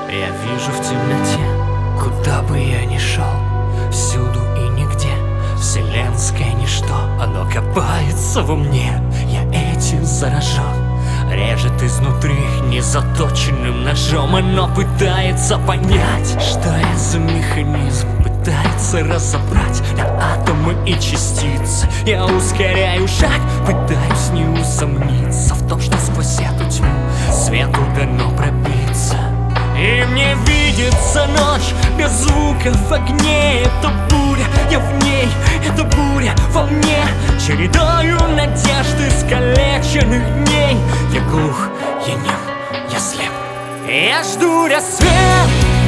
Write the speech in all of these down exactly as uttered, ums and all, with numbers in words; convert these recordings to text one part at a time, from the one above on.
Я вижу в темноте, куда бы я ни шел, всюду и нигде вселенское ничто. Оно копается во мне, я этим заражен. Режет изнутри незаточенным ножом. Оно пытается понять, что я за механизм, пытается разобрать на атомы и частицы. Я ускоряю шаг, пытаюсь не усомниться в том, что сквозь эту тьму свету дано пробиться. И мне видится ночь без звуков огней. Это буря, я в ней, это буря во мне. Чередою надежды искалеченных дней. Я глух, я нем, я слеп. Я жду рассвет.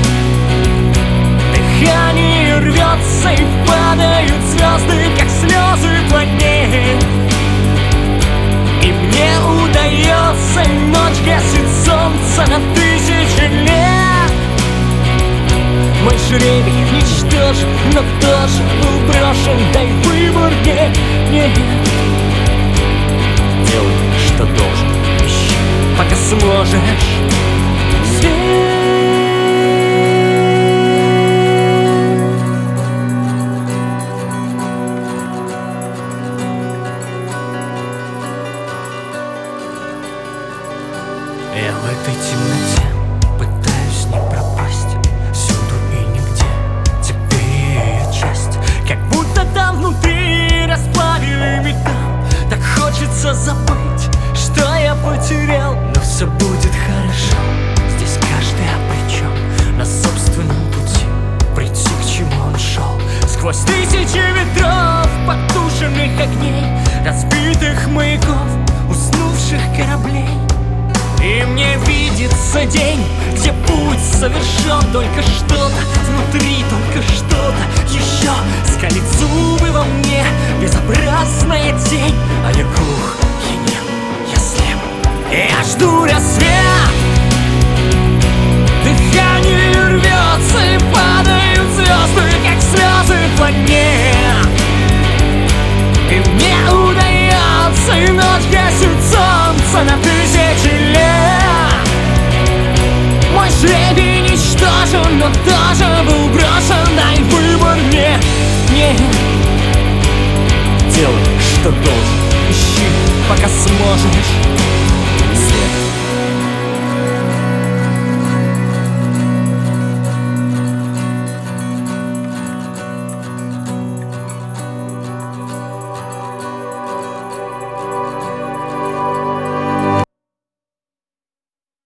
Дыхание рвется и падают звезды, как слезы плотнее. И мне удается, ночь гасит солнце на тысячи лет. Мой жребий ничтожен, но тоже был брошен. Дай выбор мне, нет. Делай, что должен, ищи, пока сможешь. Свет. Я в этой темноте пытаюсь не пропасть. Всюду и нигде теперь ее часть. Как будто там внутри расплавили металл. Так хочется забыть, что я потерял. Но все будет хорошо. Здесь каждый обречен на собственном пути прийти, к чему он шел. Сквозь тысячи ветров, потушенных огней, разбитых маяков, уснувших кораблей. И мне видится день, где путь совершен. Только что-то внутри, только что-то еще скалит зубы во мне. Безобразная тень, а я глух, я нем, я слеп. Я жду рассвет. Дыхание рвется и падают звезды, как слезы плотнее. И мне удается, и ночь гасит солнце на тысячи лет. Мой жребий ничтожен, но тоже был брошен. Дай выбор мне, нет. Делай, что должен, ищи, пока сможешь.